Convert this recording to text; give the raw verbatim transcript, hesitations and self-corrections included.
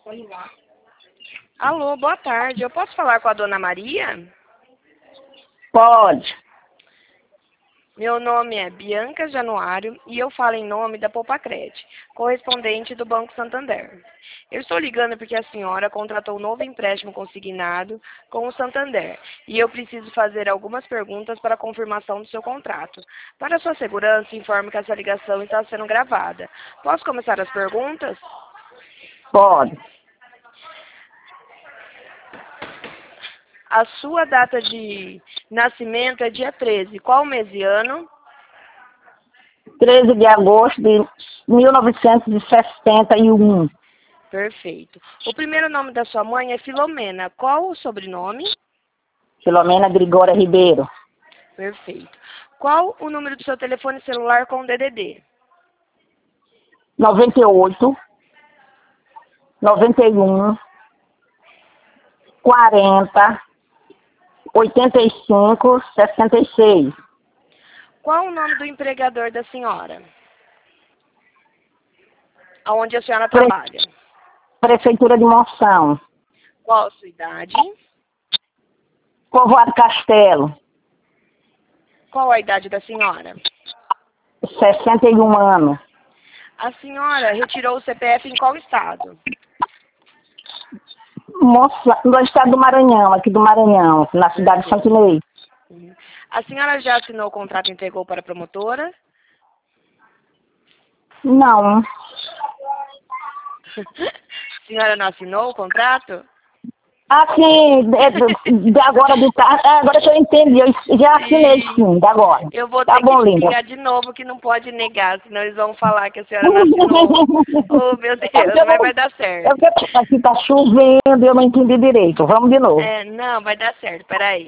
Alô, boa tarde. Eu posso falar com a dona Maria? Pode. Meu nome é Bianca Januário e eu falo em nome da Poupacred, correspondente do Banco Santander. Eu estou ligando porque a senhora contratou um novo empréstimo consignado com o Santander e eu preciso fazer algumas perguntas para a confirmação do seu contrato. Para sua segurança, informo que essa ligação está sendo gravada. Posso começar as perguntas? Pode. A sua data de nascimento é dia treze. Qual mês e ano? treze de agosto de mil novecentos e sessenta e um. Perfeito. O primeiro nome da sua mãe é Filomena. Qual o sobrenome? Filomena Grigória Ribeiro. Perfeito. Qual o número do seu telefone celular com D D D? noventa e oito, noventa e um, quarenta, oitenta e cinco, sessenta e seis. Qual o nome do empregador da senhora? Aonde a senhora Pre- trabalha? Prefeitura de Monção. Qual a sua idade? Povoado Castelo. Qual a idade da senhora? sessenta e um anos. A senhora retirou o C P F em qual estado? Monção, no estado do Maranhão, aqui do Maranhão, na cidade de Santo Inês. Uhum. A senhora já assinou o contrato e entregou para a promotora? Não. A senhora não assinou o contrato? Assim, de, de agora de tarde, é, agora que eu entendi, eu já assinei sim, de agora. Eu vou Tá ter bom, que te linda. ligar de novo, que não pode negar, senão eles vão falar que a senhora não assinou. Oh, meu Deus, mas vai dar É certo. porque aqui tá chovendo e eu não entendi direito. Vamos de novo. É, não, vai dar certo, peraí.